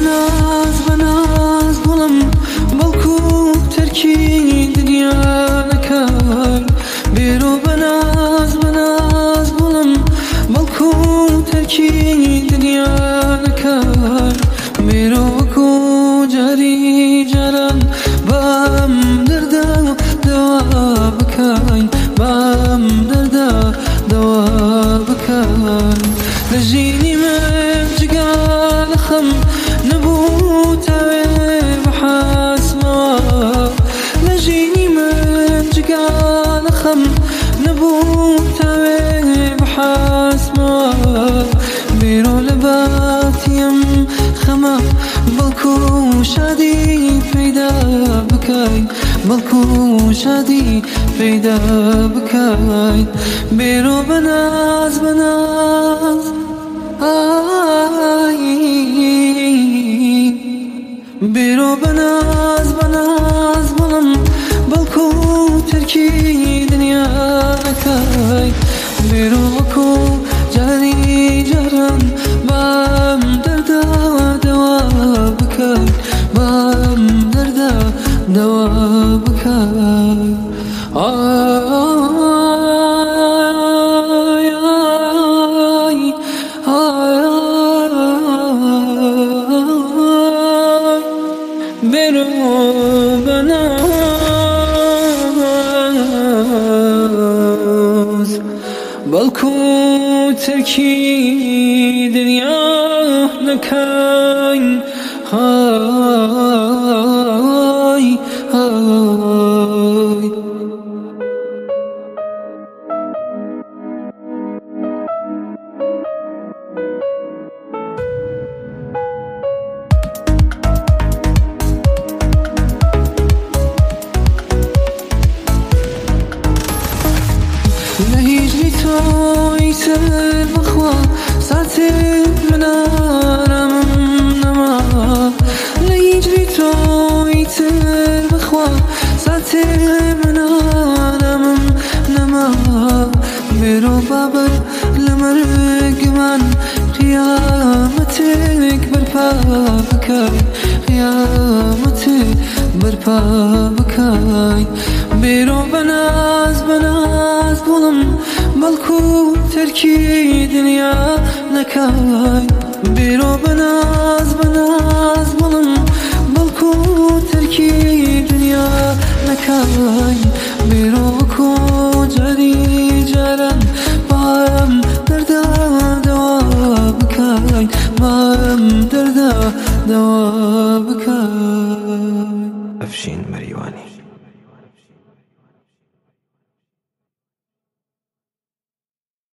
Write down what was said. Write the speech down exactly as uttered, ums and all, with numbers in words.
بناز بناز گوڵم بەڵکو تەرکی دنیا نەکەی بیرۆ بەناز بەناز گوڵم بەڵکو تەرکی دنیا نەکەی بیرۆ وەکو جاری جاران بەم دەردا دەوا بکەین بەم دەردا دەوا بکەین لە ژینی من جگا لە خەم نەبوو تاوێ بەحاسمەوە لە ژینی من جگا لە خەم نەبوو تاوێ بەحاسمەوە بیرۆ لە باتیم خەمە بەڵکو شادی پەیدا بکەین بەڵکو شادی پەیدا بکەین بیرۆ بەناز بەناز بیرۆ بەناز بەناز گوڵم بەڵکو تەرکی دنیا نەکەی بیرۆ وەکو جاری جاران بەم دەردا دەوا بکەی بەم دەردا دەوا بکەی بیرۆ بەناز بەڵکو تەرکی دنیا نەکەی های های لهیجری توی سر بخوا ساعتی من آرامم نما لهیجری توی سر بخوا ساعتی من آرامم نما بیرو بابر لمرگ من قیامتک برپا بکای قیامتک برپا بکای بیرو بناز بناز گوڵم بەڵکو تەرکی دنیا نەکەی بیرۆ بەناز بەناز گوڵم بەڵکو تەرکی دنیا نەکەی بیرۆ وەکو جاری جاران بەم دەردا دەوا بکەی بەم دەردا دەوا بکەی ئەفشین مەریوانی